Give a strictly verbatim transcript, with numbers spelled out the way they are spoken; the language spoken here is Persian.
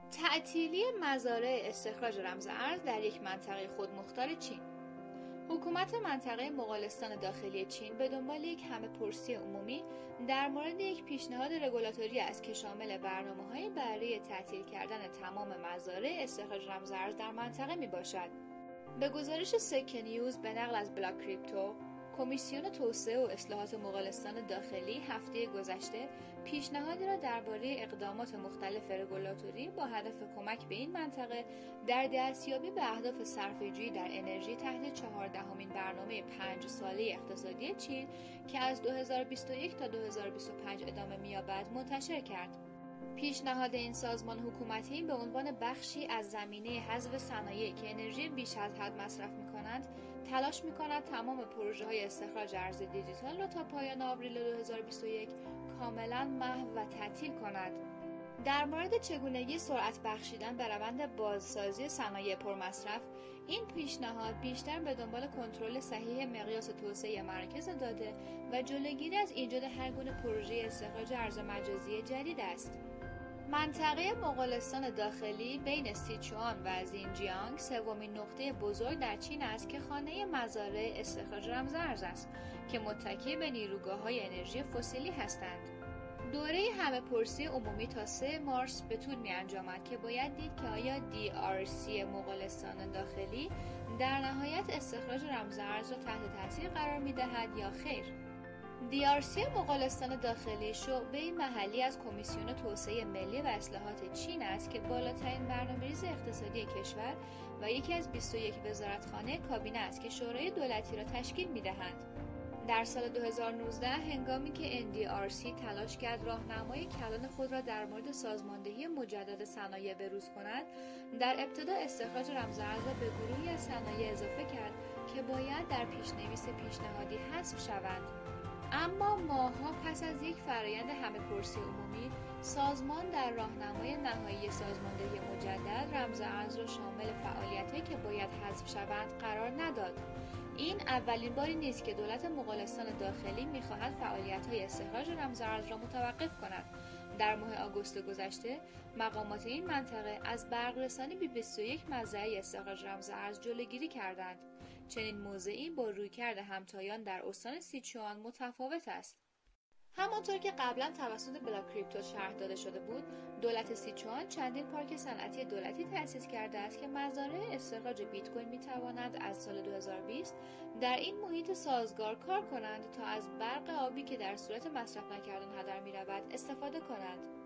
تعطیلی مزارع استخراج رمز ارز در یک منطقه خودمختار چین. حکومت منطقه مغولستان داخلی چین به دنبال یک همه‌پرسی عمومی در مورد یک پیشنهاد رگولاتوری است که شامل برنامه‌های برای تعطیل کردن تمام مزارع استخراج رمز ارز در منطقه میباشد. به گزارش سکه نیوز به نقل از بلاک کریپتو، کمیسیون توسعه و اصلاحات مغولستان داخلی هفته گذشته پیشنهادی را درباره اقدامات مختلف رگولاتوری با هدف کمک به این منطقه در دستیابی به اهداف صرفه‌جویی در انرژی تحت چهاردهمین برنامه پنج ساله اقتصادی چین که از دو هزار و بیست و یک تا دو هزار و بیست و پنج ادامه می‌یابد منتشر کرد. پیشنهاد این سازمان حکومتی به عنوان بخشی از زمینه حذف صنایعی که انرژی بیش از حد مصرف می‌کنند، تلاش می‌کند تمام پروژه‌های استخراج ارز دیجیتال را تا پایان آوریل دو هزار و بیست و یک کاملاً محو و تعطیل کند. در مورد چگونگی سرعت بخشیدن به روند بازسازی صنایع پرمصرف، این پیشنهاد بیشتر به دنبال کنترل صحیح مقیاس توسعه مراکز داده و جلوگیری از ایجاد هرگونه پروژه استخراج ارز مجازی جدید است. منطقه مغولستان داخلی بین سیچوان و زینجیانگ سومین نقطه بزرگ در چین است که خانه مزارع استخراج رمز ارز است که متکی به نیروگاه‌های انرژی فسیلی هستند. دوره همه‌پرسی عمومی تا سه مارس به طول می‌انجامد که باید دید که آیا دی آر سی مغولستان داخلی در نهایت استخراج رمز ارز را تحت تاثیر قرار می‌دهد یا خیر. دی آر سی مغولستان داخلی شعبه محلی از کمیسیون توسعه ملی و اصلاحات چین است که بالاترین برنامه‌ریزی اقتصادی کشور و یکی از بیست و یک وزارتخانه کابینه است که شورای دولتی را تشکیل می‌دهند. در سال دو هزار و نوزده هنگامی که ان دی آر سی تلاش کرد راهنمای کلان خود را در مورد سازماندهی مجدد صنایع بروز کند، در ابتدا استخراج رمز ارز را به گروهی از صنایع اضافه کرد که باید در پیشنویس پیشنهادی حذف شوند. اما ماه‌ها پس از یک فرآیند همه‌پرسی عمومی، سازمان در راهنمای نهایی سازماندهی مجدد رمز ارز را شامل فعالیت‌هایی که باید حذف شوند قرار نداد. این اولین باری نیست که دولت مغولستان داخلی می‌خواهد فعالیت‌های استخراج رمز ارز را متوقف کند. در ماه آگوست گذشته، مقامات این منطقه از برق‌رسانی به بیست و یک مزرعه استخراج رمز ارز جلوگیری کردند. چنین موضعی با رویکرد همتایان در استان سیچوان متفاوت است. همانطور که قبلا توسط بلاک کریپتو شرح داده شده بود، دولت سیچوان چندین پارک صنعتی دولتی تأسیس کرده است که مزارع استخراج بیت کوین می‌توانند از سال دو هزار و بیست در این محیط سازگار کار کنند تا از برق آبی که در صورت مصرف نکردن هدر می‌رود استفاده کنند.